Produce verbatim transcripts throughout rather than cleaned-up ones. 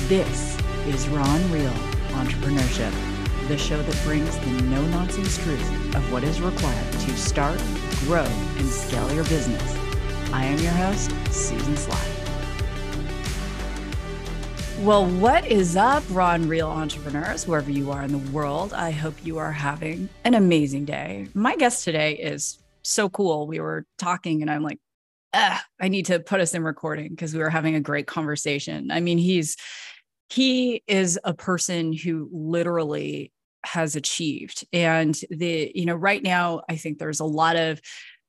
This is Raw and Real Entrepreneurship, the show that brings the no-nonsense truth of what is required to start, grow, and scale your business. I am your host, Susan Sly. Well, what is up, Raw and Real entrepreneurs, wherever you are in the world? I hope you are having an amazing day. My guest today is so cool. We were talking and I'm like, ah, I need to put us in recording because we were having a great conversation. I mean, he's he is a person who literally has achieved. And the, you know, right now, I think there's a lot of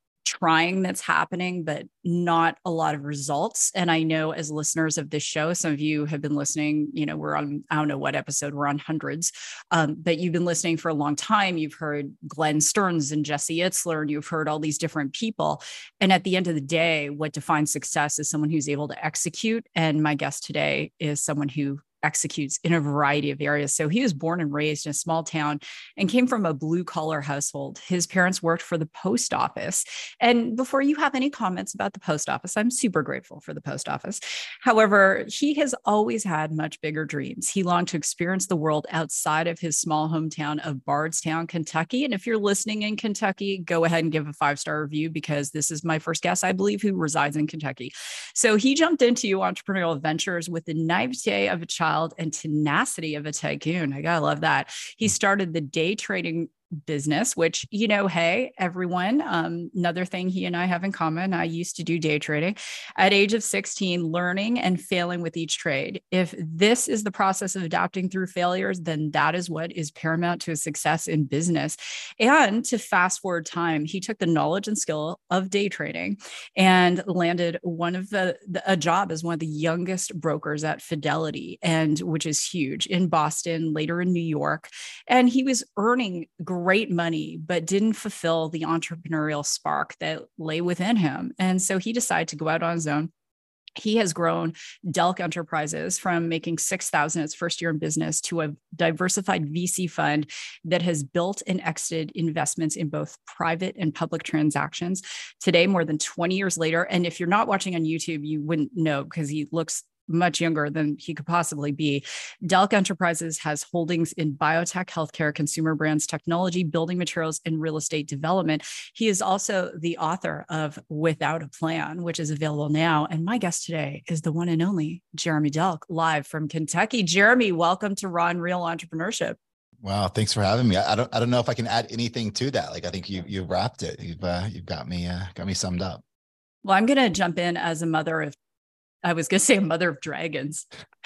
trying that's happening, but not a lot of results. And I know as listeners of this show, some of you have been listening, you know, we're on, I don't know what episode, we're on hundreds, um, but you've been listening for a long time. You've heard Glenn Stearns and Jesse Itzler, and you've heard all these different people. And at the end of the day, what defines success is someone who's able to execute. And my guest today is someone who executes in a variety of areas. So he was born and raised in a small town and came from a blue collar household. His parents worked for the post office. And before you have any comments about the post office, I'm super grateful for the post office. However, he has always had much bigger dreams. He longed to experience the world outside of his small hometown of Bardstown, Kentucky. And if you're listening in Kentucky, go ahead and give a five-star review because this is my first guest, I believe, who resides in Kentucky. So he jumped into entrepreneurial ventures with the naivete of a child and tenacity of a tycoon. I gotta love that. He started the day trading business, which, you know, hey, everyone, um, another thing he and I have in common, I used to do day trading at age of sixteen, learning and failing with each trade. If this is the process of adapting through failures, then that is what is paramount to a success in business. And to fast forward time, he took the knowledge and skill of day trading and landed one of the, the a job as one of the youngest brokers at Fidelity, and which is huge, in Boston, later in New York. And he was earning great great money, but didn't fulfill the entrepreneurial spark that lay within him. And so he decided to go out on his own. He has grown Delk Enterprises from making six thousand its first year in business to a diversified V C fund that has built and exited investments in both private and public transactions. Today, more than twenty years later, and if you're not watching on YouTube, you wouldn't know because he looks much younger than he could possibly be. Delk Enterprises has holdings in biotech, healthcare, consumer brands, technology, building materials, and real estate development. He is also the author of Without a Plan, which is available now. And my guest today is the one and only Jeremy Delk, live from Kentucky. Jeremy, welcome to Raw and Real Entrepreneurship. Wow, thanks for having me. I don't, I don't know if I can add anything to that. Like, I think you, you wrapped it. You've, uh, you've got me, uh, got me summed up. Well, I'm going to jump in as a mother of I was going to say a mother of dragons.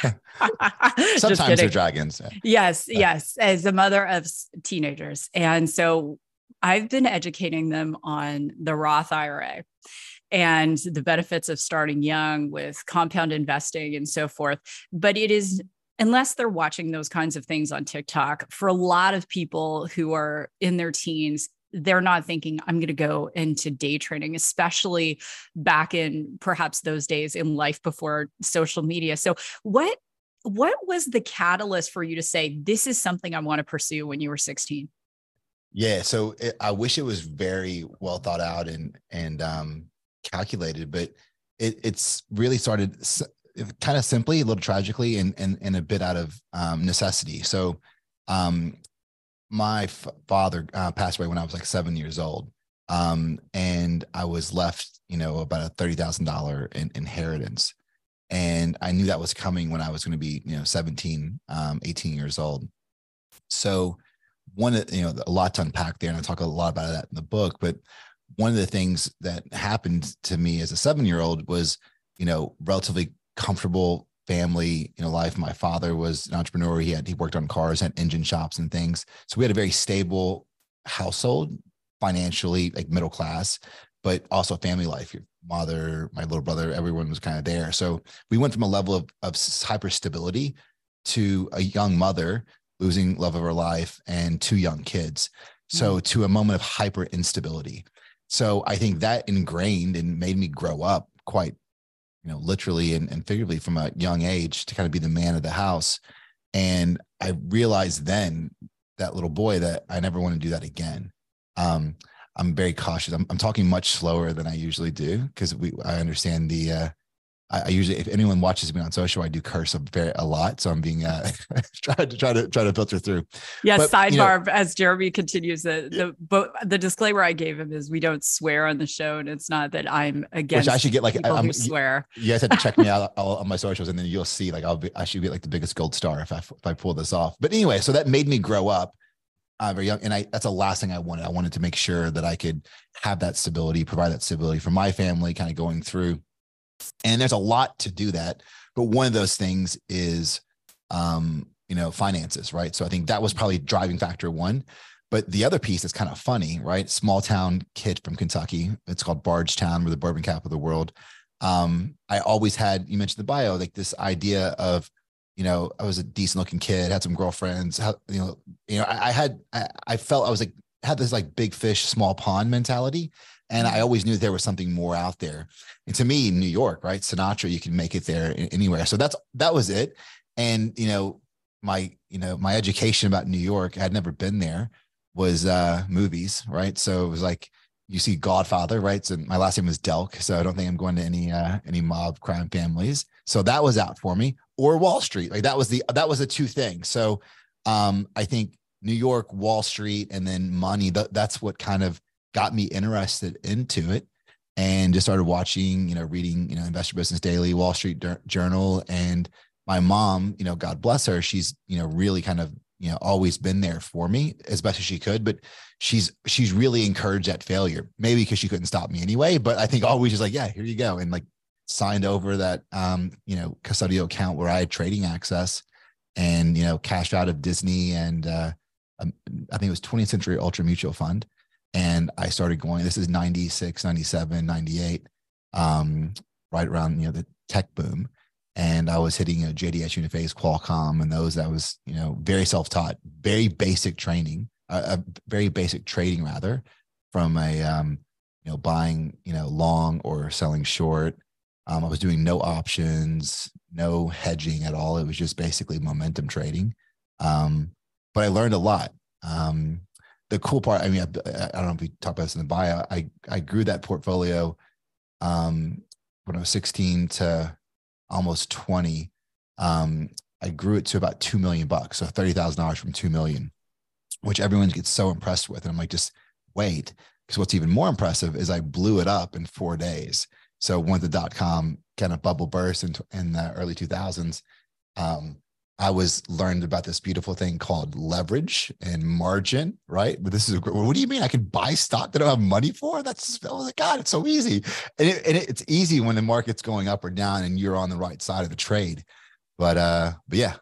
Sometimes they're dragons. Yeah. Yes, yes. As a mother of teenagers. And so I've been educating them on the Roth I R A and the benefits of starting young with compound investing and so forth. But it is, unless they're watching those kinds of things on TikTok, for a lot of people who are in their teens, they're not thinking, I'm going to go into day trading, especially back in perhaps those days in life before social media. So what, what was the catalyst for you to say, this is something I want to pursue when you were sixteen? Yeah. So it, I wish it was very well thought out and, and um, calculated, but it, it's really started s- kind of simply, a little tragically, and, and, and a bit out of um, necessity. So um, my f- father uh, passed away when I was like seven years old. Um, and I was left, you know, about a thirty thousand dollars in, inheritance. And I knew that was coming when I was going to be, you know, seventeen, um, eighteen years old. So one of, you know, a lot to unpack there. And I talk a lot about that in the book, but one of the things that happened to me as a seven-year-old was, you know, relatively comfortable family, you know, life. My father was an entrepreneur. He had, he worked on cars, had engine shops and things. So we had a very stable household, financially, like middle class, but also family life. Your mother, my little brother, everyone was kind of there. So we went from a level of, of hyper stability to a young mother losing love of her life and two young kids. So mm-hmm. to a moment of hyper instability. So I think that ingrained and made me grow up quite, you know, literally and, and figuratively from a young age to kind of be the man of the house. And I realized then, that little boy, that I never want to do that again. Um, I'm very cautious. I'm, I'm talking much slower than I usually do because we I understand the uh, I, I usually, if anyone watches me on social, I do curse a very a lot. So I'm being uh, trying to try to try to filter through. Yes, But you know, sidebar as Jeremy continues, the the but the disclaimer I gave him is we don't swear on the show, and it's not that I'm which I against should get like I, people I'm. who swear. You guys have to check me out all, on my socials, and then you'll see like I'll be I should get like the biggest gold star if I if I pull this off. But anyway, so that made me grow up uh, very young, and I that's the last thing I wanted. I wanted to make sure that I could have that stability, provide that stability for my family, kind of going through. And there's a lot to do that, but one of those things is, um, you know, finances, right? So I think that was probably driving factor one. But the other piece is kind of funny, right? Small town kid from Kentucky. It's called Bardstown. We're the bourbon capital of the world. Um, I always had, you mentioned the bio, like this idea of, you know, I was a decent looking kid, had some girlfriends, how, you know, you know, I, I had, I, I felt I was like, had this like big fish, small pond mentality. And I always knew there was something more out there. And to me, New York, right? Sinatra, you can make it there anywhere. So that's, that was it. And, you know, my, you know, my education about New York, I had never been there, was uh, movies, right? So it was like, you see Godfather, right? So my last name was Delk. So I don't think I'm going to any, uh, any mob crime families. So that was out for me, or Wall Street. Like that was the, that was the two things. So um, I think New York, Wall Street, and then money, th- that's what kind of got me interested into it, and just started watching, you know, reading, you know, Investor Business Daily, Wall Street Journal. And my mom, you know, God bless her, she's, you know, really kind of, you know, always been there for me as best as she could, but she's, she's really encouraged that failure, maybe because she couldn't stop me anyway. But I think always just like, yeah, here you go. And like signed over that, um, you know, custodial account where I had trading access, and, you know, cashed out of Disney and, uh, um, I think it was twentieth Century Ultra Mutual Fund. And I started going, this is ninety-six, ninety-seven, ninety-eight, um, right around, you know, the tech boom. And I was hitting, you know, J D S, Uniphase, Qualcomm, and those that was, you know, very self-taught, very basic training, uh, a very basic trading rather, from a, um, you know, buying, you know, long or selling short. Um, I was doing no options, no hedging at all. It was just basically momentum trading. Um, but I learned a lot. Um, The cool part, I mean, I, I don't know if we talked about this in the bio. I I grew that portfolio um, when I was sixteen to almost twenty. Um, I grew it to about two million bucks, so thirty thousand dollars from two million, which everyone gets so impressed with. And I'm like, just wait, because what's even more impressive is I blew it up in four days. So when the dot com kind of bubble burst in, in the early two thousands, um, I was learned about this beautiful thing called leverage and margin, right? But this is, what do you mean I can buy stock that I don't have money for? That's, oh my God, it's so easy. And, it, and it's easy when the market's going up or down and you're on the right side of the trade. But, uh, but yeah.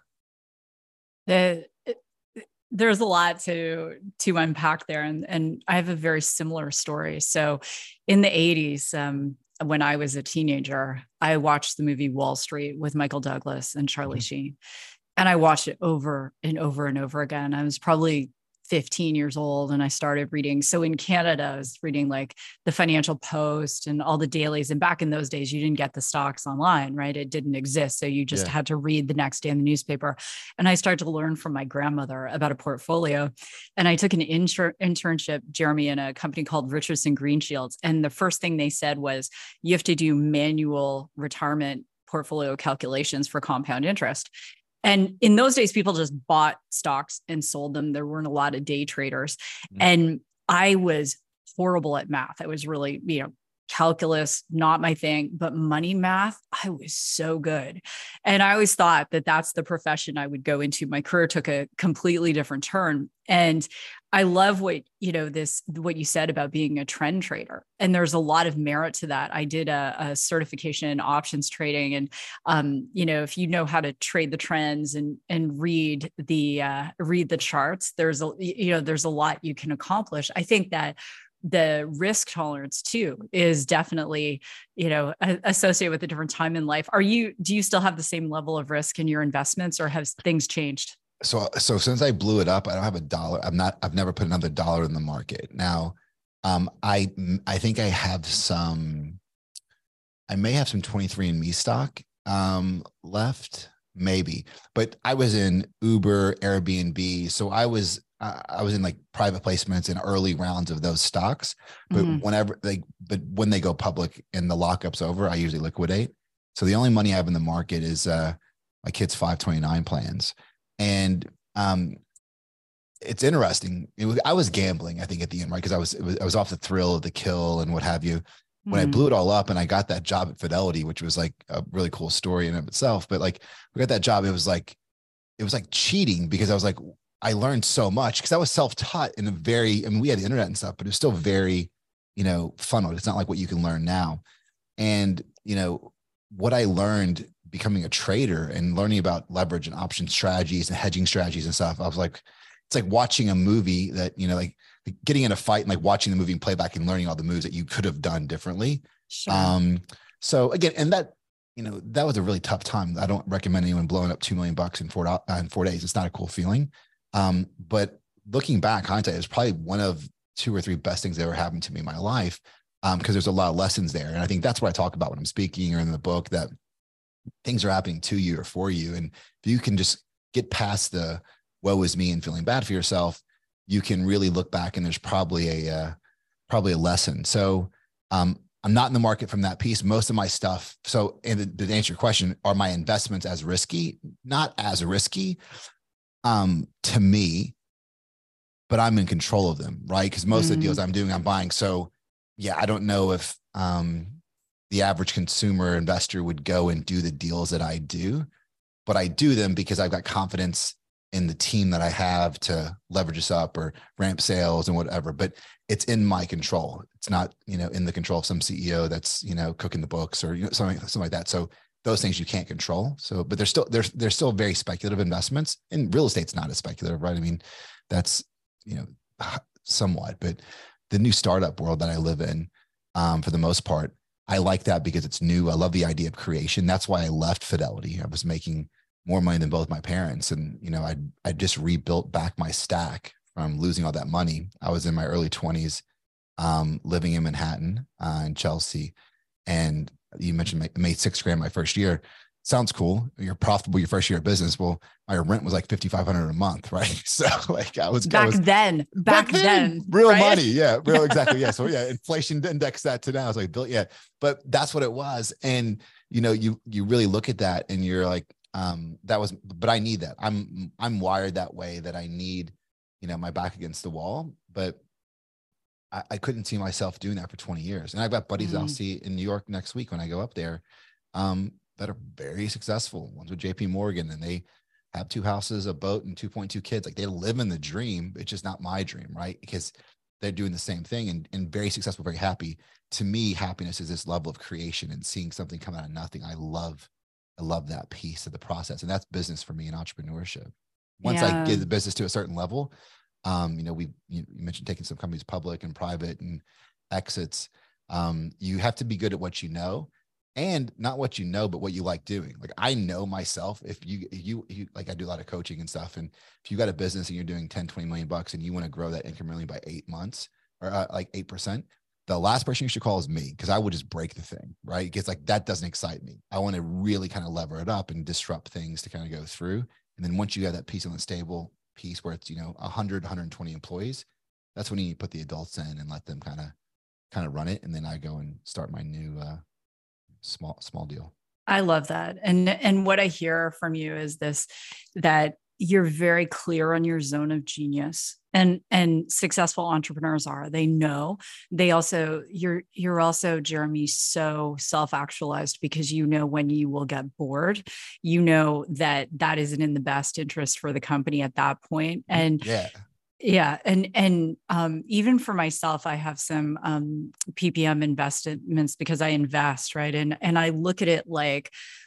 The, there's a lot to, to unpack there. And, and I have a very similar story. So in the eighties, um, when I was a teenager, I watched the movie Wall Street with Michael Douglas and Charlie mm-hmm. Sheen. And I watched it over and over and over again. I was probably fifteen years old and I started reading. So in Canada, I was reading like the Financial Post and all the dailies. And back in those days, you didn't get the stocks online, right? It didn't exist. So you just yeah. had to read the next day in the newspaper. And I started to learn from my grandmother about a portfolio. And I took an inter- internship, Jeremy, in a company called Richardson Greenshields. And the first thing they said was, you have to do manual retirement portfolio calculations for compound interest. And in those days, people just bought stocks and sold them. There weren't a lot of day traders. Mm-hmm. And I was horrible at math. I was really, you know, calculus, not my thing, but money math, I was so good. And I always thought that that's the profession I would go into. My career took a completely different turn. And I love what, you know, this, what you said about being a trend trader. And there's a lot of merit to that. I did a, a certification in options trading. And, um, you know, if you know how to trade the trends and, and read the, uh, read the charts, there's a, you know, there's a lot you can accomplish. I think that the risk tolerance too is definitely, you know, associated with a different time in life. Are you, do you still have the same level of risk in your investments, or have things changed? So, so since I blew it up, I don't have a dollar. I'm not, I've never put another dollar in the market. Now, um, I, I think I have some, I may have some twenty-three and me stock, um, left, maybe, but I was in Uber, Airbnb. So I was, I was in like private placements in early rounds of those stocks, but mm-hmm. whenever they, but when they go public and the lockup's over, I usually liquidate. So the only money I have in the market is uh, my kid's five twenty-nine plans. And um, it's interesting. It was, I was gambling, I think, at the end, right? Because I was, was I was off the thrill of the kill and what have you. When mm. I blew it all up and I got that job at Fidelity, which was like a really cool story in of itself. But like we got that job, it was like, it was like cheating because I was like, I learned so much because I was self-taught in a very, I mean, we had the internet and stuff, but it was still very, you know, funneled. It's not like what you can learn now. And, you know, what I learned becoming a trader and learning about leverage and option strategies and hedging strategies and stuff, I was like, it's like watching a movie that, you know, like getting in a fight and like watching the movie and playback and learning all the moves that you could have done differently. Sure. Um, so again, and that, you know, that was a really tough time. I don't recommend anyone blowing up two million bucks in four, uh, in four days. It's not a cool feeling. Um, but looking back, hindsight, it was probably one of two or three best things that ever happened to me in my life. Um, because there's a lot of lessons there. And I think that's what I talk about when I'm speaking or in the book, that things are happening to you or for you. And if you can just get past the woe is me and feeling bad for yourself, you can really look back and there's probably a, uh, probably a lesson. So, um, I'm not in the market from that piece. Most of my stuff. So, and to answer your question, are my investments as risky? Not as risky, um, to me, but I'm in control of them, right? Because most mm. of the deals I'm doing, I'm buying. So yeah, I don't know if, um, the average consumer investor would go and do the deals that I do, but I do them because I've got confidence in the team that I have to leverage this up or ramp sales and whatever, but it's in my control. It's not, you know, in the control of some C E O that's, you know, cooking the books or, you know, something, something like that. So those things you can't control. So, but they're still, there's, they're still very speculative investments, and real estate's not as speculative, right? I mean, that's, you know, somewhat, but the new startup world that I live in, um, for the most part, I like that because it's new. I love the idea of creation. That's why I left Fidelity. I was making more money than both my parents. And, you know, I I just rebuilt back my stack from losing all that money. I was in my early twenties, um, living in Manhattan, uh, in Chelsea. And you mentioned I made six grand my first year. Sounds cool. You're profitable your first year of business. Well, my rent was like fifty-five hundred a month, right? So like I was back I was, then, back, back then, then, real right? money. Yeah, real exactly. Yeah. So yeah, inflation index that to now. I was like, built, yeah, but that's what it was. And you know, you you really look at that and you're like, um, that was, but I need that. I'm I'm wired that way that I need, you know, my back against the wall. But I, I couldn't see myself doing that for twenty years. And I've got buddies mm. I'll see in New York next week when I go up there. Um, that are very successful. One's with J P Morgan, and they have two houses, a boat, and two point two kids. Like they live in the dream. It's just not my dream, right? Because they're doing the same thing and, and very successful, very happy. To me, happiness is this level of creation and seeing something come out of nothing. I love, I love that piece of the process. And that's business for me in entrepreneurship. Once yeah. I get the business to a certain level, um, you know, we, you, you mentioned taking some companies public and private and exits. Um, you have to be good at what you know. And not what you know, but what you like doing. Like I know myself, if you, you, you, like I do a lot of coaching and stuff. And if you got a business and you're doing ten, twenty million bucks and you want to grow that incrementally by eight months or uh, like eight percent, the last person you should call is me. Cause I would just break the thing, right? Because like, that doesn't excite me. I want to really kind of lever it up and disrupt things to kind of go through. And then once you have that piece on the stable piece where it's, you know, a hundred, one hundred twenty employees, that's when you need to put the adults in and let them kind of, kind of run it. And then I go and start my new, uh, small, small deal. I love that. And, and what I hear from you is this, that you're very clear on your zone of genius, and, and successful entrepreneurs are, they know. They also, you're, you're also, Jeremy, so self-actualized because you know when you will get bored, you know that that isn't in the best interest for the company at that point. And yeah. Yeah. And, and, um, even for myself, I have some, um, P P M investments because I invest, right. And, and I look at it like,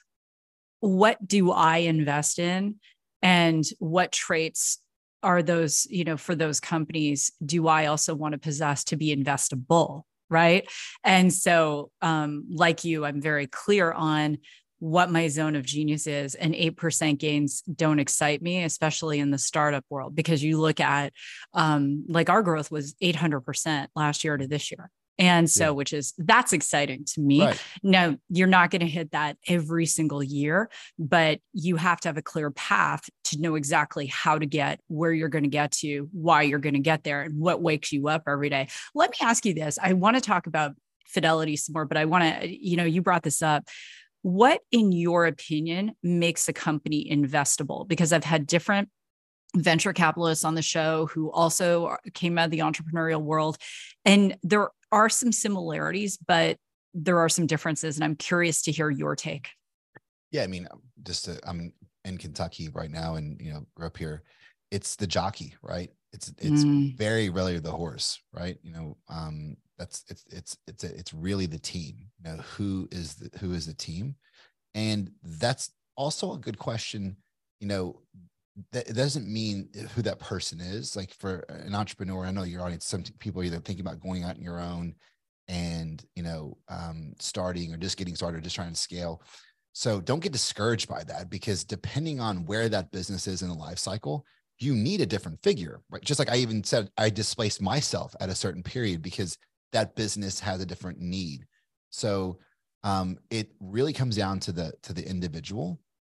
what do I invest in and what traits are those, you know, for those companies, do I also want to possess to be investable? Right. And so, um, like you, I'm very clear on what my zone of genius is, and eight percent gains don't excite me, especially in the startup world, because you look at, um, like our growth was eight hundred percent last year to this year. And so, yeah. which is, that's exciting to me. Right. Now, you're not going to hit that every single year, but you have to have a clear path to know exactly how to get where you're going to get to, why you're going to get there, and what wakes you up every day. Let me ask you this. I want to talk about Fidelity some more, but I want to, you know, you brought this up. What, in your opinion, makes a company investable? Because I've had different venture capitalists on the show who also came out of the entrepreneurial world, and there are some similarities, but there are some differences. And I'm curious to hear your take. Yeah, I mean, just to, I'm in Kentucky right now, and you know, grew up here. It's the jockey, right? It's it's mm. very rarely the horse, right? You know, um, that's it's it's it's a, it's really the team. You know, who is the, who is the team, and that's also a good question. You know, that it doesn't mean who that person is. Like for an entrepreneur, I know your audience, some people are either thinking about going out on your own and, you know, um, starting or just getting started, or just trying to scale. So don't get discouraged by that, because depending on where that business is in the life cycle, you need a different figure, right? Just like I even said, I displaced myself at a certain period because that business has a different need. So um, it really comes down to the, to the individual.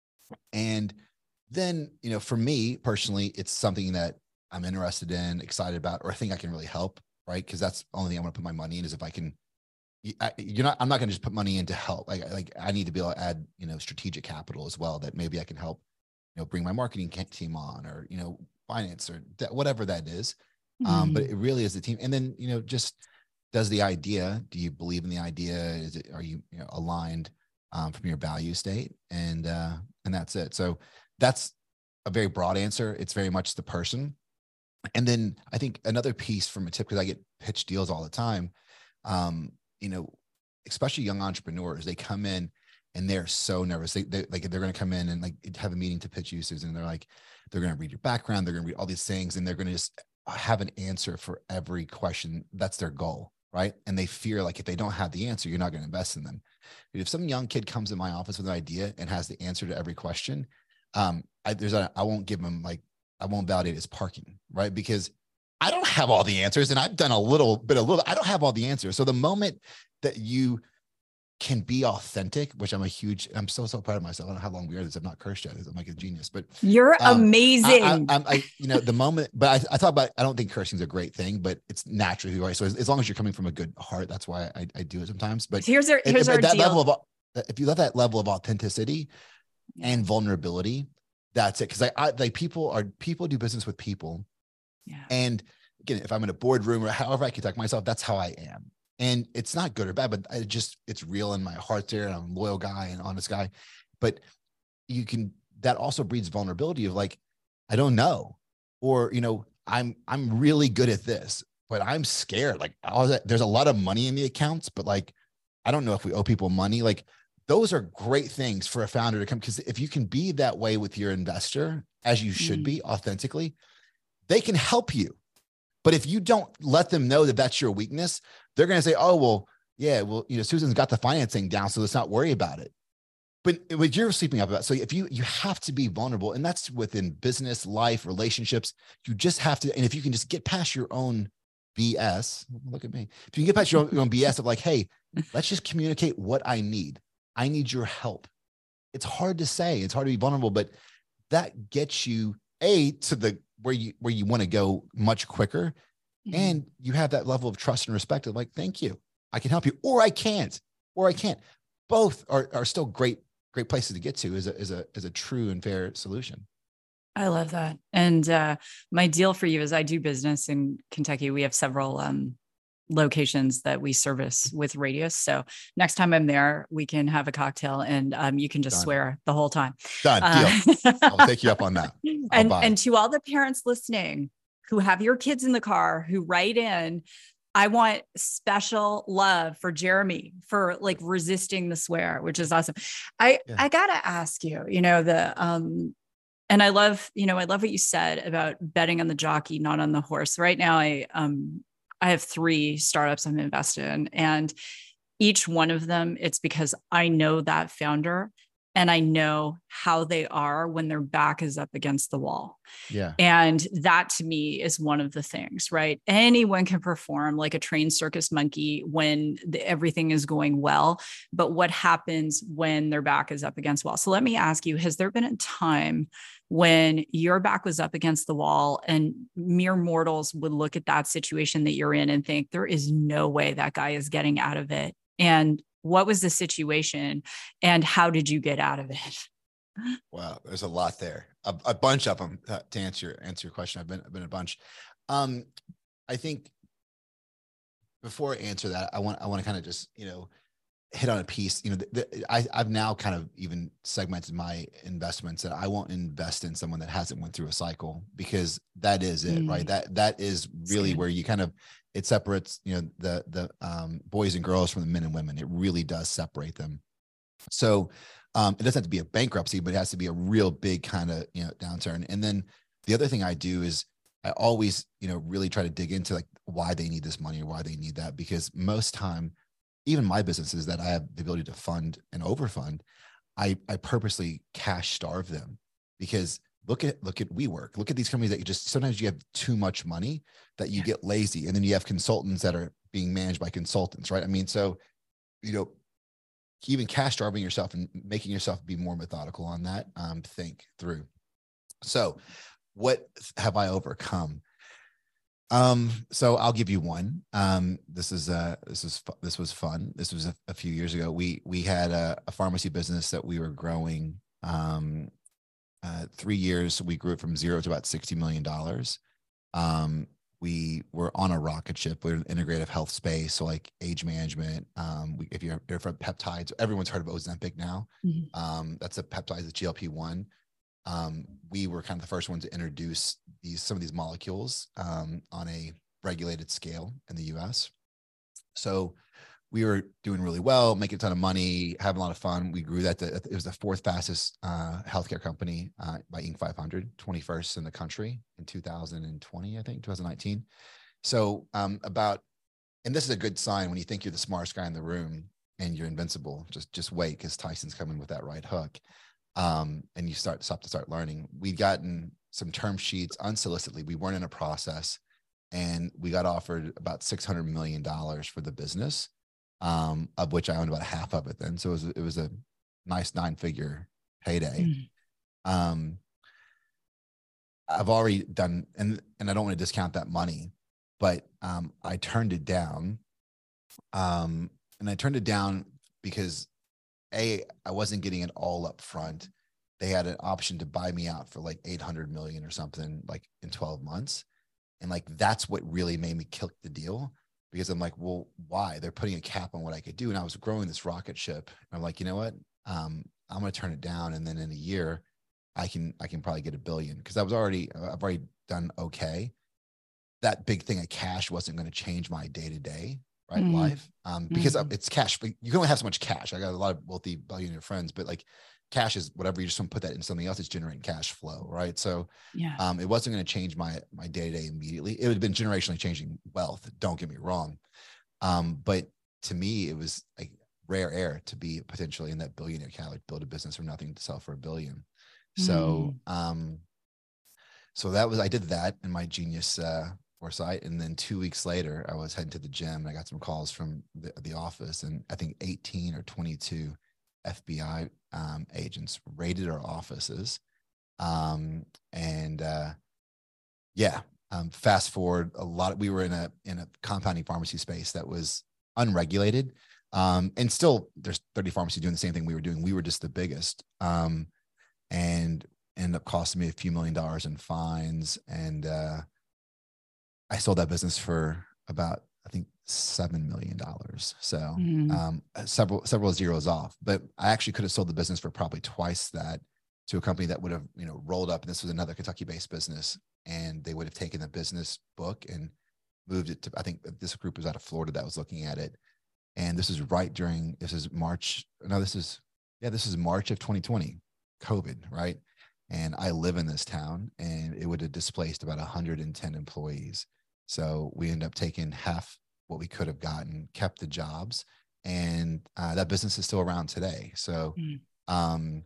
And then, you know, for me personally, it's something that I'm interested in, excited about, or I think I can really help, right? Because that's the only thing I want to put my money in, is if I can, I, you're not, I'm not going to just put money in to help. Like, like I need to be able to add, you know, strategic capital as well, that maybe I can help, you know, bring my marketing team on, or, you know, finance, or that, whatever that is. Mm-hmm. Um, but it really is the team. And then, you know, just does the idea, do you believe in the idea? Is it, are you, you know, aligned um, from your value state? And, uh, and that's it. So that's a very broad answer. It's very much the person. And then I think another piece from a tip, because I get pitched deals all the time, um, you know, especially young entrepreneurs, they come in and they're so nervous. They, they like, they're going to come in and like have a meeting to pitch you, Susan. And they're like, they're going to read your background. They're going to read all these things, and they're going to just have an answer for every question. That's their goal. Right. And they fear, like, if they don't have the answer, you're not going to invest in them. But if some young kid comes in my office with an idea and has the answer to every question, um, I, there's a, I won't give them, like, I won't validate his parking, right? Because I don't have all the answers, and I've done a little bit, a little, I don't have all the answers. So the moment that you can be authentic, which I'm a huge, I'm so, so proud of myself. I don't know how long we are this. I'm not cursed yet. I'm like a genius, but you're um, amazing. I, I, I, you know, the moment, but I, I talk about, I don't think cursing is a great thing, but it's naturally who I am. So as, as long as you're coming from a good heart, that's why I, I do it sometimes. But here's our, here's if, our that deal. level of, if you have that level of authenticity yeah. and vulnerability, that's it. Cause I, I like people are, people do business with people. Yeah. And again, if I'm in a boardroom or however I conduct myself, that's how I am. And it's not good or bad, but I just, it's real in my heart there. And I'm a loyal guy and honest guy. But you can, that also breeds vulnerability of like, I don't know, or, you know, I'm, I'm really good at this, but I'm scared. Like, I was, there's a lot of money in the accounts, but like, I don't know if we owe people money. Like, those are great things for a founder to come, because if you can be that way with your investor, as you should mm. be authentically, they can help you. But if you don't let them know that that's your weakness, they're going to say, oh, well, yeah, well, you know, Susan's got the financing down, so let's not worry about it. But what you're sleeping up about. So if you, you have to be vulnerable, and that's within business, life, relationships, you just have to. And if you can just get past your own B S, look at me. If you can get past your own, your own B S of like, hey, let's just communicate what I need. I need your help. It's hard to say, it's hard to be vulnerable, but that gets you a to the, where you, where you want to go much quicker. Mm-hmm. And you have that level of trust and respect of like, thank you, I can help you, or I can't, or I can't. Both are, are still great, great places to get to as a, as a, as a true and fair solution. I love that. And uh, my deal for you is I do business in Kentucky. We have several um, locations that we service with Radius. So next time I'm there, we can have a cocktail and um, you can just Done. Swear the whole time. Done. Uh, Deal. I'll take you up on that. I'll and, buy. and to all the parents listening who have your kids in the car, who write in, I want special love for Jeremy for like resisting the swear, which is awesome. I, yeah. I gotta ask you, you know, the, um, and I love, you know, I love what you said about betting on the jockey, not on the horse. Right now, I, um, I have three startups I'm invested in, and each one of them, it's because I know that founder and I know how they are when their back is up against the wall. Yeah. And that to me is one of the things, right? Anyone can perform like a trained circus monkey when the, everything is going well, but what happens when their back is up against the wall? So let me ask you, has there been a time when your back was up against the wall and mere mortals would look at that situation that you're in and think there is no way that guy is getting out of it? And What was the situation and how did you get out of it? Wow, there's a lot there, a, a bunch of them to, to answer answer your question. I've been I've been a bunch. Um, I think before I answer that, I want I want to kind of just you know hit on a piece. You know, the, the, I I've now kind of even segmented my investments that I won't invest in someone that hasn't went through a cycle, because that is it, mm. right? That that is really where you kind of it separates you know the the um, boys and girls from the men and women. It really does separate them. So. Um, it doesn't have to be a bankruptcy, but it has to be a real big kind of, you know, downturn. And then the other thing I do is I always, you know, really try to dig into like why they need this money or why they need that, because most time, even my businesses that I have the ability to fund and overfund, I, I purposely cash starve them, because look at, look at WeWork, look at these companies that you just, sometimes you have too much money that you yeah. get lazy. And then you have consultants that are being managed by consultants, right? I mean, so, you know, even cash starving yourself and making yourself be more methodical on that, um, think through. So what have I overcome? Um, so I'll give you one. Um, this is, uh, this is, this was fun. This was a, a few years ago. We, we had a, a pharmacy business that we were growing. Um, uh, three years, we grew it from zero to about sixty million dollars. Um, we were on a rocket ship. We're in integrative health space. So like age management, um, we, if you're, you're from peptides, everyone's heard of Ozempic now. Mm-hmm. Um, that's a peptide, the G L P one. Um, we were kind of the first ones to introduce these, some of these molecules, um, on a regulated scale in the U S. So we were doing really well, making a ton of money, having a lot of fun. We grew that to, it was the fourth fastest uh, healthcare company uh, by Inc five hundred, twenty-first in the country in two thousand twenty, I think, twenty nineteen. So um, about, and this is a good sign when you think you're the smartest guy in the room and you're invincible. Just just wait, because Tyson's coming with that right hook. Um, and you start, stop to start learning. We'd gotten some term sheets unsolicitedly. We weren't in a process, and we got offered about six hundred million dollars for the business, um, of which I owned about half of it then. So it was, it was a nice nine figure payday. Mm. Um, I've already done, and, and I don't want to discount that money, but, um, I turned it down. Um, and I turned it down because A, I wasn't getting it all up front. They had an option to buy me out for like eight hundred million or something, like in twelve months. And like, that's what really made me kill the deal. Because I'm like, well, why? They're putting a cap on what I could do. And I was growing this rocket ship. I'm like, you know what? Um, I'm going to turn it down. And then in a year, I can, I can probably get a billion. Cause I was already, I've already done okay. That big thing of cash wasn't going to change my day-to-day, right? Mm. Life. Um, because mm. it's cash, but you can only have so much cash. I got a lot of wealthy billionaire friends, but like cash is whatever, you just don't put that in something else. It's generating cash flow. Right. So yeah. um, it wasn't going to change my, my day-to-day immediately. It would have been generationally changing wealth. Don't get me wrong. Um, but to me, it was like rare air to be potentially in that billionaire category, like build a business from nothing to sell for a billion. So, mm. um, so that was, I did that in my genius, uh, foresight. And then two weeks later, I was heading to the gym and I got some calls from the, the office, and I think eighteen or twenty-two F B I um, agents raided our offices. Um, and uh, yeah, um, fast forward a lot. Of, we were in a, in a compounding pharmacy space that was unregulated. Um, and still there's thirty pharmacies doing the same thing we were doing. We were just the biggest, um, and ended up costing me a few million dollars in fines. And uh, I sold that business for about, I think, seven million dollars. So mm. um, several, several zeros off, but I actually could have sold the business for probably twice that to a company that would have, you know, rolled up. And this was another Kentucky based business, and they would have taken the business book and moved it to, I think this group was out of Florida that was looking at it. And this is right during, this is March. No, this is, yeah, this is March of twenty twenty, COVID, right? And I live in this town, and it would have displaced about one hundred ten employees. So we ended up taking half what we could have gotten, kept the jobs, and uh, that business is still around today. So mm. um,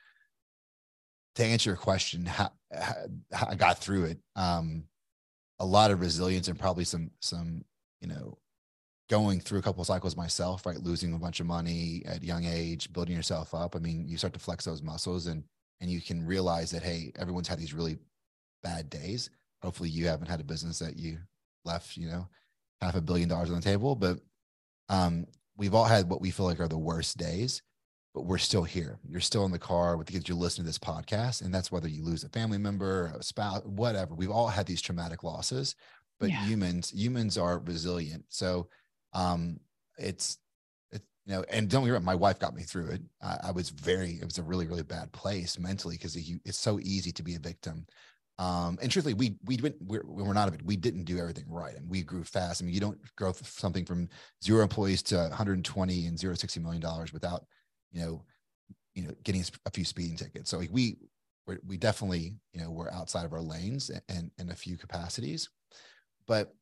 to answer your question, how, how I got through it, um, a lot of resilience and probably some, some, you know, going through a couple of cycles myself, right? Losing a bunch of money at a young age, building yourself up. I mean, you start to flex those muscles, and, and you can realize that, hey, everyone's had these really bad days. Hopefully you haven't had a business that you left, you know, half a billion dollars on the table, but um, we've all had what we feel like are the worst days, but we're still here. You're still in the car with the kids. You're listening to this podcast. And that's whether you lose a family member, a spouse, whatever. We've all had these traumatic losses, but Yeah. humans, humans are resilient. So um, it's, it, you know, and don't get me wrong, my wife got me through it. I, I was very, it was a really, really bad place mentally because it's so easy to be a victim. Um, and truthfully, we, we didn't, we're, we're not, we didn't do everything right. And we grew fast. I mean, you don't grow something from zero employees to one hundred twenty and zero to sixty million dollars without, you know, you know, getting a few speeding tickets. So like we, we're, we definitely, you know, we're outside of our lanes and in a few capacities, but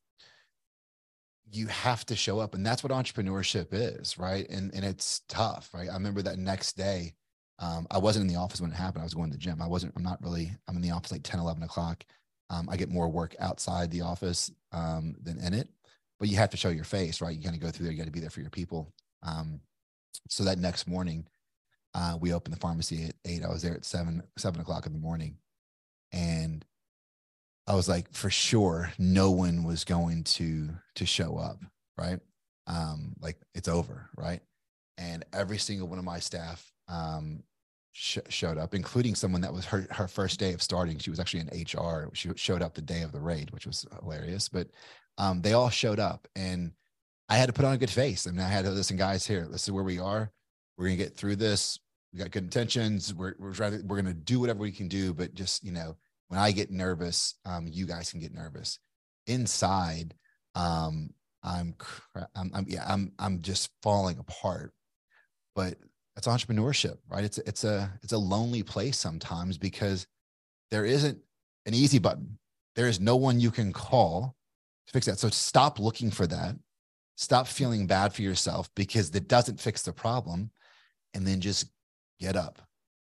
you have to show up, and that's what entrepreneurship is. Right. And, and it's tough, right? I remember that next day, Um, I wasn't in the office when it happened. I was going to the gym. I wasn't, I'm not really, I'm in the office like ten, eleven o'clock. Um, I get more work outside the office um, than in it, but you have to show your face, right? You got to go through there. You got to be there for your people. Um, so that next morning, uh, we opened the pharmacy at eight. I was there at seven, seven o'clock in the morning. And I was like, for sure, no one was going to, to show up. Right. Um, like it's over. Right. And every single one of my staff, um, sh- showed up, including someone that was her, her first day of starting. She was actually in H R. She showed up the day of the raid, which was hilarious, but, um, they all showed up, and I had to put on a good face. I mean, I had to listen, guys, here, this is where we are. We're going to get through this. We got good intentions. We're, we're trying to, we're going to do whatever we can do, but just, you know, when I get nervous, um, you guys can get nervous inside. Um, I'm, I'm, I'm, yeah, I'm, I'm just falling apart, but that's entrepreneurship, right? It's, it's a, it's a lonely place sometimes because there isn't an easy button. There is no one you can call to fix that. So stop looking for that. Stop feeling bad for yourself because that doesn't fix the problem. And then just get up.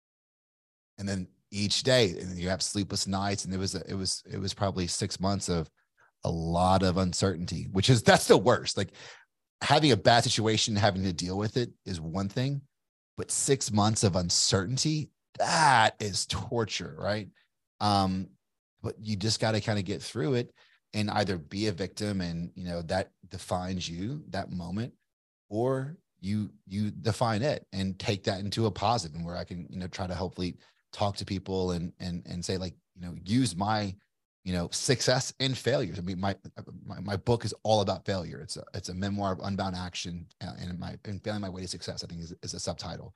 And then each day, and you have sleepless nights. And it was, it was, it was probably six months of a lot of uncertainty, which is, that's the worst. Like having a bad situation, having to deal with it is one thing, but six months of uncertainty, that is torture, right? Um, but you just got to kind of get through it and either be a victim and, you know, that defines you, that moment, or you, you define it and take that into a positive, and where I can, you know, try to hopefully talk to people and, and, and say, like, you know, use my, you know, success and failures. I mean, my, my, my book is all about failure. It's a, it's a memoir of unbound action, uh, and my, and failing my way to success, I think is, is a subtitle.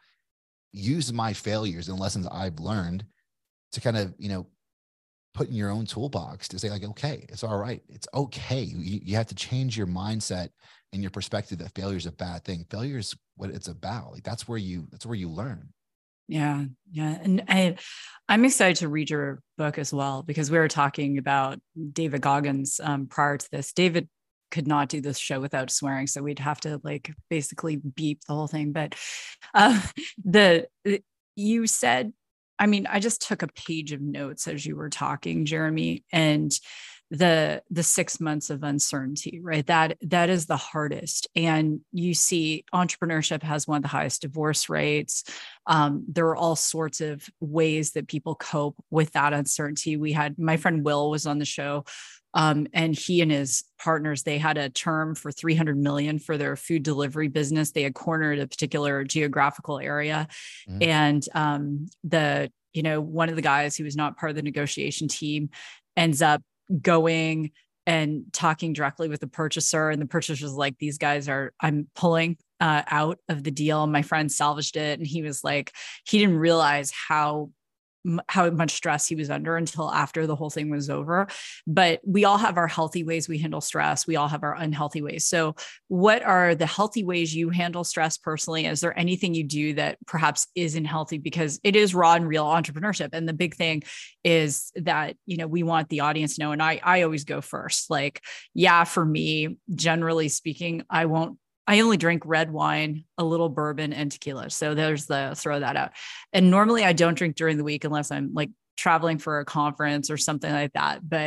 Use my failures and lessons I've learned to kind of, you know, put in your own toolbox to say, like, okay, it's all right. It's okay. You, you have to change your mindset and your perspective that failure is a bad thing. Failure is what it's about. Like that's where you, that's where you learn. Yeah. Yeah. And I, I'm excited to read your book as well, because we were talking about David Goggins um, prior to this. David could not do this show without swearing. So we'd have to like basically beep the whole thing. But uh, the, you said, I mean, I just took a page of notes as you were talking, Jeremy, and the, the six months of uncertainty, right? That, that is the hardest. And you see entrepreneurship has one of the highest divorce rates. Um, there are all sorts of ways that people cope with that uncertainty. We had, my friend Will was on the show. Um, and he and his partners, they had a term for three hundred million for their food delivery business. They had cornered a particular geographical area. Mm-hmm. And um, the, you know, one of the guys who was not part of the negotiation team ends up going and talking directly with the purchaser. And the purchaser's like, these guys are, I'm pulling uh, out of the deal. My friend salvaged it. And he was like, he didn't realize how how much stress he was under until after the whole thing was over. But we all have our healthy ways we handle stress. We all have our unhealthy ways. So what are the healthy ways you handle stress personally? Is there anything you do that perhaps isn't healthy? Because it is raw and real entrepreneurship. And the big thing is that, you know, we want the audience to know, and I, I always go first, like, yeah, for me, generally speaking, I won't I only drink red wine, a little bourbon, and tequila. So there's the, throw that out. And normally I don't drink during the week unless I'm like traveling for a conference or something like that. But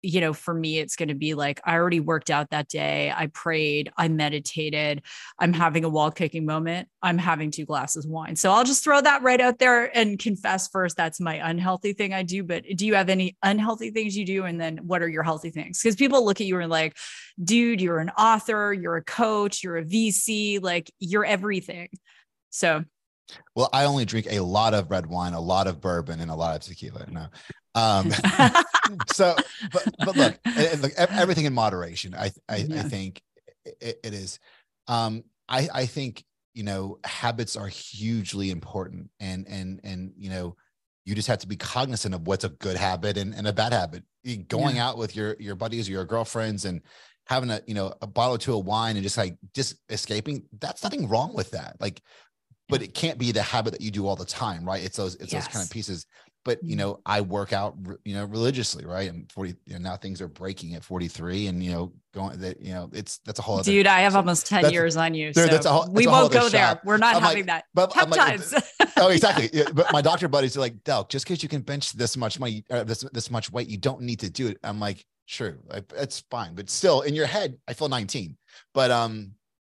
you know, for me, it's going to be like, I already worked out that day. I prayed, I meditated, I'm having a wall kicking moment. I'm having two glasses of wine. So I'll just throw that right out there and confess first. That's my unhealthy thing I do. But do you have any unhealthy things you do? And then what are your healthy things? Because people look at you and like, dude, you're an author, you're a coach, you're a V C, like you're everything. So well, I only drink a lot of red wine, a lot of bourbon, and a lot of tequila. No. Um, so, but, but look, and look, everything in moderation. I, I, yeah. I think it, it is. Um, I, I think, you know, habits are hugely important, and, and, and, you know, you just have to be cognizant of what's a good habit and, and a bad habit. Going yeah. out with your, your buddies or your girlfriends and having a, you know, a bottle or two of wine and just like, just escaping, that's nothing wrong with that. Like, but it can't be the habit that you do all the time, right? It's those, it's yes. those kind of pieces. But, you know, I work out, you know, religiously, right? I'm forty, you know, now things are breaking at forty-three and, you know, going that, you know, it's, that's a whole other. Dude, I have so almost ten years on you. There, so that's a whole, we won't go there. Shop. We're not I'm having like, that. But Peptides. Like, oh, exactly. Yeah, but my doctor buddies are like, Del, just because you can bench this much money, uh, this, this much weight, you don't need to do it. I'm like, true, it's fine. But still in your head, I feel nineteen, but, um,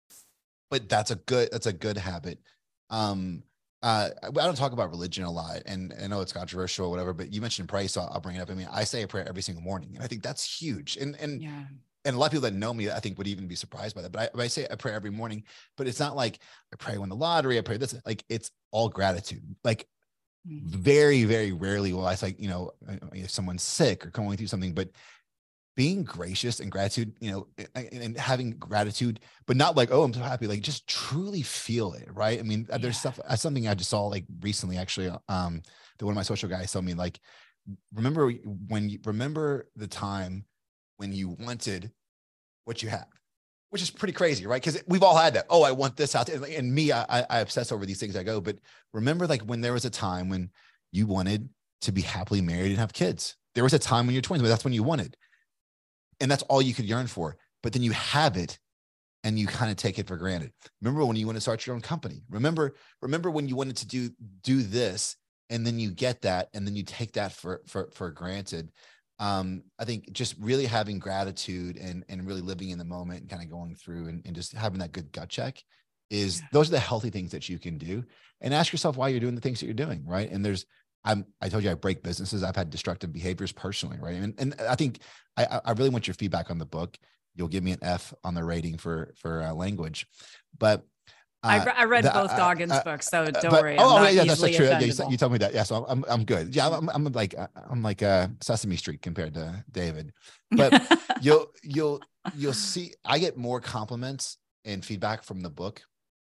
but that's a good, that's a good habit. Um, Uh, I don't talk about religion a lot, and I know it's controversial or whatever, but you mentioned prayer, so I'll bring it up. I mean, I say a prayer every single morning, and I think that's huge. And and yeah. and a lot of people that know me, I think, would even be surprised by that. But I, I say I pray every morning, but it's not like I pray win the lottery. I pray this, like it's all gratitude. Like mm-hmm. very, very rarely will I like, you know, if someone's sick or going through something, but being gracious and gratitude, you know, and, and having gratitude, but not like, oh, I'm so happy. Like just truly feel it. Right. I mean, yeah. there's stuff, uh, something I just saw like recently, actually, um, that one of my social guys told me, like, remember when you remember the time when you wanted what you have, which is pretty crazy, right? Because we've all had that. Oh, I want this out there. And me, I, I obsess over these things I go, but remember like when there was a time when you wanted to be happily married and have kids. There was a time when you're twenties, but that's when you wanted. And that's all you could yearn for. But then you have it and you kind of take it for granted. Remember when you want to start your own company? Remember, remember when you wanted to do, do this, and then you get that, and then you take that for, for, for granted. Um, I think just really having gratitude and, and really living in the moment and kind of going through and, and just having that good gut check is yeah. those are the healthy things that you can do. And ask yourself why you're doing the things that you're doing, right? And there's, I'm, I told you I break businesses. I've had destructive behaviors personally, right? And, and I think I, I really want your feedback on the book. You'll give me an F on the rating for for uh, language, but uh, I, re- I read the, both uh, Goggins uh, books, so don't but, worry. Oh, I'm yeah, that's true. Yeah, you, you told me that. Yeah, so I'm I'm good. Yeah, I'm I'm like I'm like uh, Sesame Street compared to David, but you'll you'll you'll see. I get more compliments and feedback from the book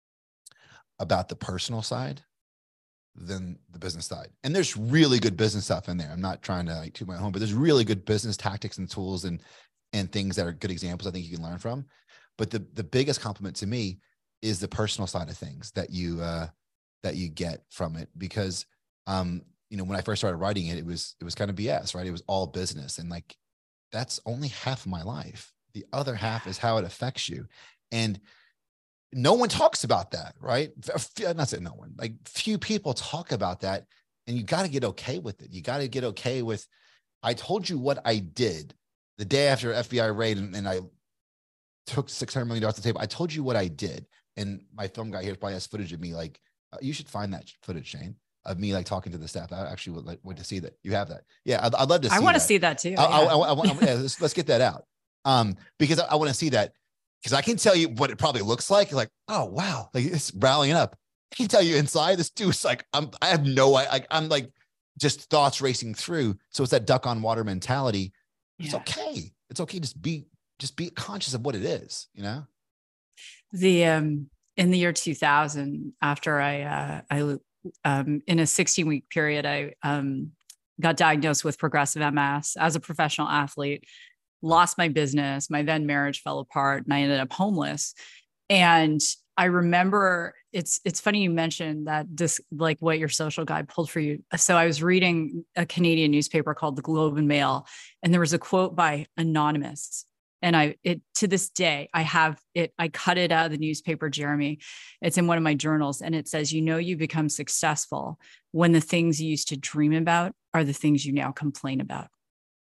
about the personal side than the business side. And there's really good business stuff in there. I'm not trying to like toot my home, but there's really good business tactics and tools and, and things that are good examples I think you can learn from. But the, the biggest compliment to me is the personal side of things that you, uh, that you get from it. Because, um, you know, when I first started writing it, it was, it was kind of B S, right? It was all business. And like, that's only half of my life. The other half is how it affects you. And no one talks about that, right? Not saying no one, like few people talk about that, and you got to get okay with it. You got to get okay with, I told you what I did the day after F B I raid, and, and I took six hundred million dollars off the table. I told you what I did. And my film guy here probably has footage of me. Like, uh, you should find that footage, Shane, of me like talking to the staff. I actually would like want to see that. You have that. Yeah. I'd, I'd love to see I want to that. see that too. I, yeah. I, I, I, I, yeah, let's, let's get that out. Um, because I, I want to see that. Because I can tell you what it probably looks like. You're like, oh, wow. Like it's rallying up. I can tell you inside this dude's like, I'm, I have no, I, I'm like just thoughts racing through. So it's that duck on water mentality. It's yeah. okay. It's okay. Just be, just be conscious of what it is, you know? The, um, in the year two thousand, after I, uh, I, um, in a sixteen week period, I, um, got diagnosed with progressive M S as a professional athlete. Lost my business. My then marriage fell apart and I ended up homeless. And I remember it's, it's funny you mentioned that this, like what your social guide pulled for you. So I was reading a Canadian newspaper called the Globe and Mail, and there was a quote by Anonymous. And I, it, to this day, I have it, I cut it out of the newspaper, Jeremy. It's in one of my journals. And it says, you know, you become successful when the things you used to dream about are the things you now complain about.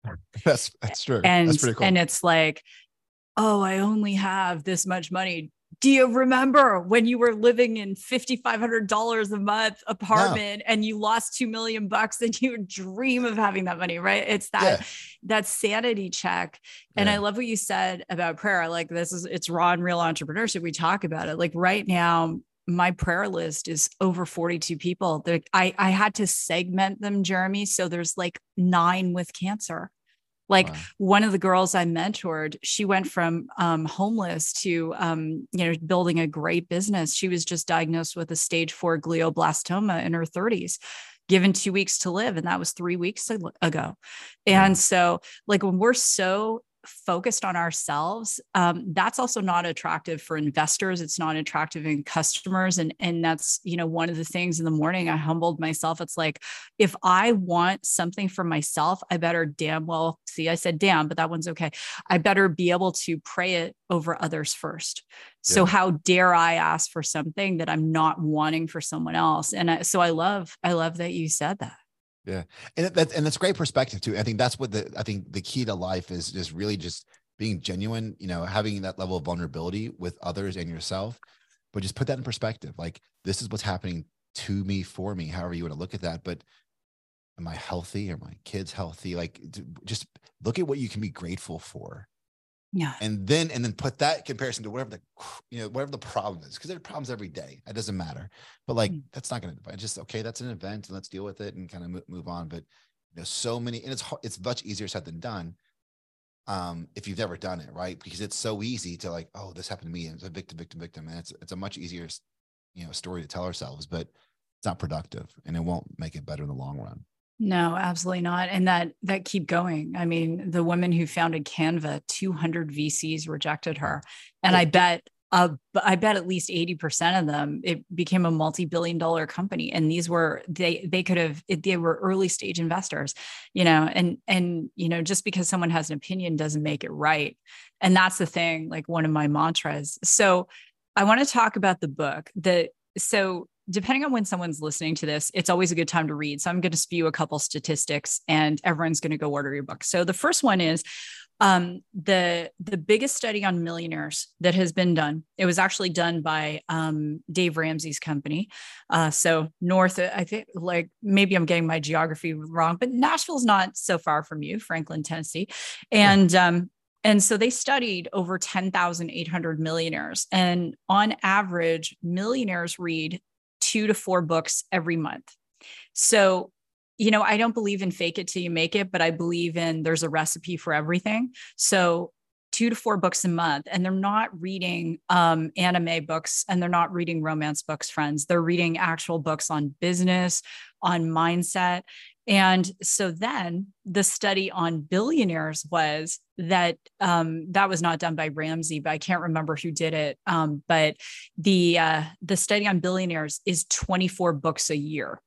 That's, that's true. And, That's pretty cool. and it's like, oh, I only have this much money. Do you remember when you were living in five thousand five hundred dollars a month apartment no. and you lost two million bucks and you would dream of having that money, right? It's that, yeah. that sanity check. And yeah. I love what you said about prayer. Like this is, it's raw and real entrepreneurship. We talk about it. Like right now, my prayer list is over forty-two people. I, I had to segment them, Jeremy. So there's like nine with cancer. Like wow. one of the girls I mentored, she went from um, homeless to, um, you know, building a great business. She was just diagnosed with a stage four glioblastoma in her thirties, given two weeks to live. And that was three weeks ago. And yeah. so like when we're so focused on ourselves, um, that's also not attractive for investors. It's not attractive in customers. And, and that's, you know, one of the things in the morning, I humbled myself. It's like, if I want something for myself, I better damn well, see, I said damn, but that one's okay. I better be able to pray it over others first. So yeah. how dare I ask for something that I'm not wanting for someone else? And I, so I love, I love that you said that. Yeah. And that's, and that's great perspective too. I think that's what the, I think the key to life is just really just being genuine, you know, having that level of vulnerability with others and yourself, but just put that in perspective. Like, this is what's happening to me, for me, however you want to look at that. But am I healthy? Are my kids healthy? Like, just look at what you can be grateful for. Yeah. And then, and then put that comparison to whatever the, you know, whatever the problem is, because there are problems every day. It doesn't matter, but like, mm. that's not going to, just, okay, that's an event and let's deal with it and kind of move on. But you know, so many, and it's, it's much easier said than done. Um, if you've never done it, right? Because it's so easy to like, oh, this happened to me. And it's a victim, victim, victim. And it's, it's a much easier, you know, story to tell ourselves, but it's not productive and it won't make it better in the long run. No, absolutely not. And that, that keep going. I mean, the woman who founded Canva, two hundred V Cs rejected her. And I bet, uh, I bet at least eighty percent of them, it became a multi-billion dollar company. And these were, they, they could have, they were early stage investors, you know, and, and, you know, just because someone has an opinion doesn't make it right. And that's the thing, like one of my mantras. So I want to talk about the book that, so depending on when someone's listening to this, it's always a good time to read. So I'm going to spew a couple statistics and everyone's going to go order your book. So the first one is um, the, the biggest study on millionaires that has been done. It was actually done by um, Dave Ramsey's company. Uh, so north, I think like maybe I'm getting my geography wrong, but Nashville's not so far from you, Franklin, Tennessee. And, um, And so they studied over ten thousand eight hundred millionaires. And on average, millionaires read two to four books every month. So, you know, I don't believe in fake it till you make it, but I believe in there's a recipe for everything. So two to four books a month, and they're not reading um, anime books and they're not reading romance books, friends. They're reading actual books on business, on mindset. And so then the study on billionaires was that um, that was not done by Ramsey, but I can't remember who did it. Um, but the uh, the study on billionaires is twenty-four books a year.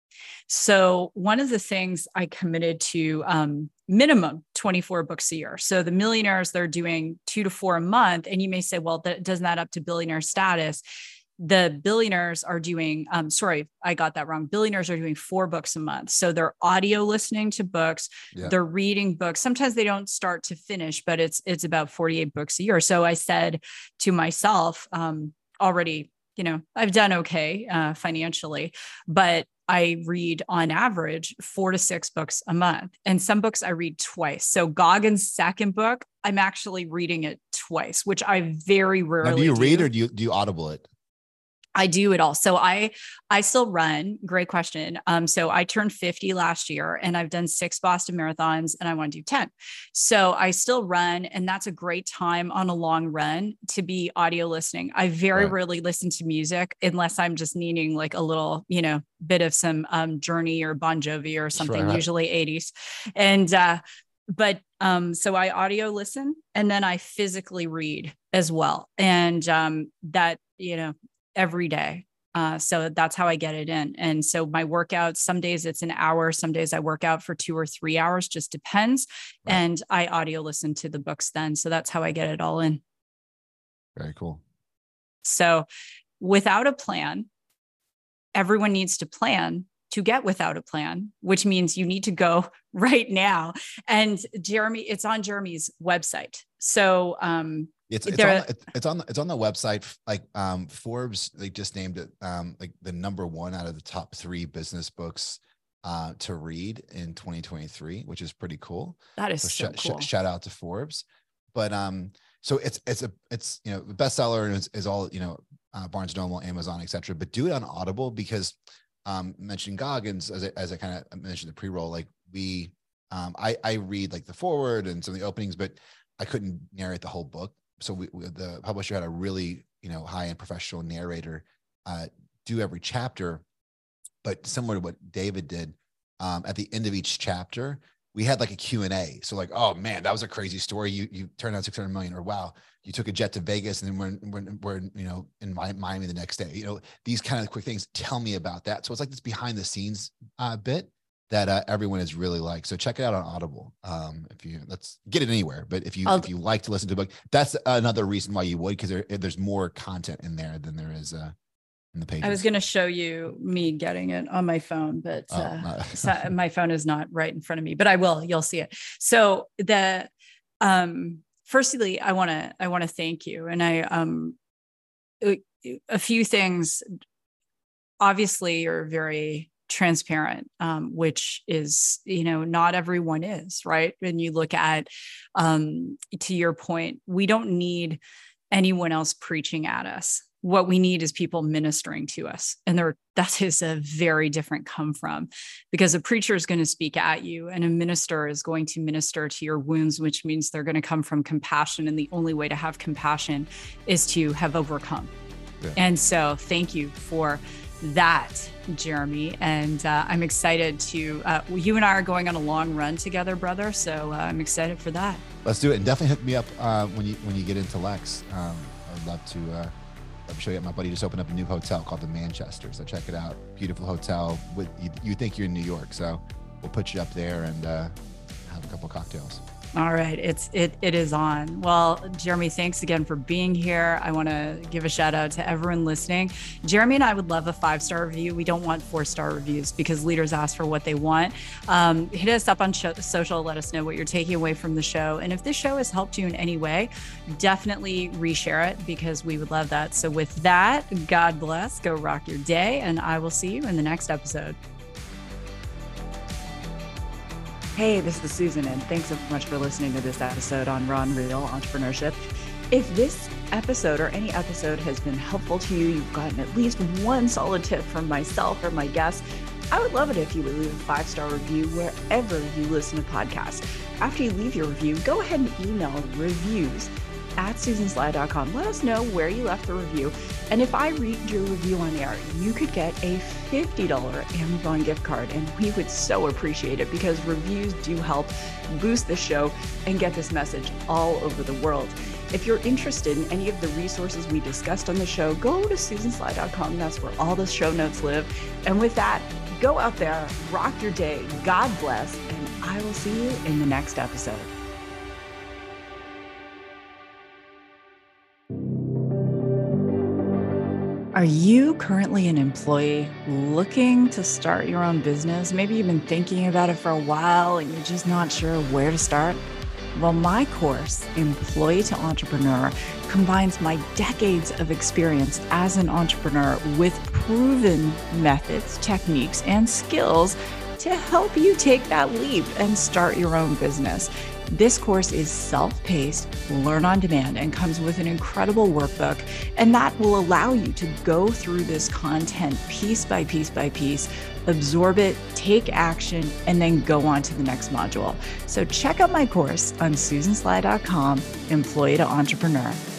So one of the things I committed to um, minimum twenty-four books a year. So the millionaires, they're doing two to four a month. And you may say, well, that doesn't that up to billionaire status? The billionaires are doing, um, sorry, I got that wrong. Billionaires are doing four books a month. So they're audio listening to books. Yeah. They're reading books. Sometimes they don't start to finish, but it's, it's about forty-eight books a year. So I said to myself, um, already, you know, I've done okay uh, financially, but I read on average four to six books a month. And some books I read twice. So Goggins' second book, I'm actually reading it twice, which I very rarely do. Now, do you do. read or do you, do you audible it? I do it all. So I, I still run. Great question. Um, so I turned fifty last year and I've done six Boston marathons and I want to do ten. So I still run, and that's a great time on a long run to be audio listening. I very right. rarely listen to music unless I'm just needing like a little, you know, bit of some um, Journey or Bon Jovi or something, right. usually eighties. And, uh, but, um, so I audio listen and then I physically read as well. And, um, that, you know, every day. Uh, so that's how I get it in. And so my workouts, some days it's an hour, some days I work out for two or three hours, just depends. Right. And I audio listen to the books then. So that's how I get it all in. Very cool. So without a plan, everyone needs to plan to get Without a Plan, which means you need to go right now. And Jeremy, it's on Jeremy's website. So um, it's it's on, the, it's on the, it's on the website. Like um, Forbes, they just named it um, like the number one out of the top three business books uh, to read in twenty twenty-three, which is pretty cool. That is so, so sh- cool. Sh- shout out to Forbes. But um, so it's it's a it's you know the bestseller is, is all you know uh, Barnes and Noble, Amazon, et cetera. But do it on Audible because um, mentioning Goggins as I, as I kind of mentioned the pre-roll, like we um, I I read like the foreword and some of the openings, but I couldn't narrate the whole book. So we, we the publisher had a really you know high end professional narrator uh, do every chapter, but similar to what David did um, at the end of each chapter. We had like a Q and A. So like, oh man, that was a crazy story. You you turned out six hundred million, or wow, you took a jet to Vegas and then we're, we're, we're you know, in Miami the next day. You know, these kind of quick things. Tell me about that. So it's like this behind the scenes uh, bit that uh, everyone is really like. So check it out on Audible. Um, if you, let's get it anywhere. But if you, I'll, if you like to listen to a book, that's another reason why you would, because there, there's more content in there than there is uh, in the pages. I was going to show you me getting it on my phone, but oh, uh, so my phone is not right in front of me, but I will, you'll see it. So the, um, firstly, I want to, I want to thank you. And I, um, a few things, obviously you're very transparent, um, which is, you know, not everyone is, right? When you look at, um, to your point, we don't need anyone else preaching at us. What we need is people ministering to us. And there, that is a very different come from, because a preacher is going to speak at you and a minister is going to minister to your wounds, which means they're going to come from compassion. And the only way to have compassion is to have overcome. Yeah. And so thank you for that, Jeremy. And uh, I'm excited to, uh, you and I are going on a long run together, brother. So uh, I'm excited for that. Let's do it. And definitely hook me up uh, when you, when you get into Lex. Um, I'd love to, uh, I'll show you. My buddy just opened up a new hotel called the Manchester. So check it out. Beautiful hotel. With you, you think you're in New York. So we'll put you up there and uh, have a couple of cocktails. All right. It's, it, it is on. Well, Jeremy, thanks again for being here. I want to give a shout out to everyone listening. Jeremy and I would love a five-star review. We don't want four-star reviews because leaders ask for what they want. Um, hit us up on show, social. Let us know what you're taking away from the show. And if this show has helped you in any way, definitely reshare it because we would love that. So with that, God bless, go rock your day. And I will see you in the next episode. Hey, this is Susan, and thanks so much for listening to this episode on Raw and Real Entrepreneurship. If this episode or any episode has been helpful to you, you've gotten at least one solid tip from myself or my guests, I would love it if you would leave a five-star review wherever you listen to podcasts. After you leave your review, go ahead and email reviews at susan sly dot com. Let us know where you left the review. And if I read your review on air, you could get a fifty dollars Amazon gift card. And we would so appreciate it because reviews do help boost the show and get this message all over the world. If you're interested in any of the resources we discussed on the show, go to susan sly dot com. That's where all the show notes live. And with that, go out there, rock your day. God bless. And I will see you in the next episode. Are you currently an employee looking to start your own business? Maybe you've been thinking about it for a while and you're just not sure where to start. Well, my course, Employee to Entrepreneur, combines my decades of experience as an entrepreneur with proven methods, techniques, and skills to help you take that leap and start your own business. This course is self-paced, learn on demand, and comes with an incredible workbook. And that will allow you to go through this content piece by piece by piece, absorb it, take action, and then go on to the next module. So check out my course on susan sly dot com, Employee to Entrepreneur.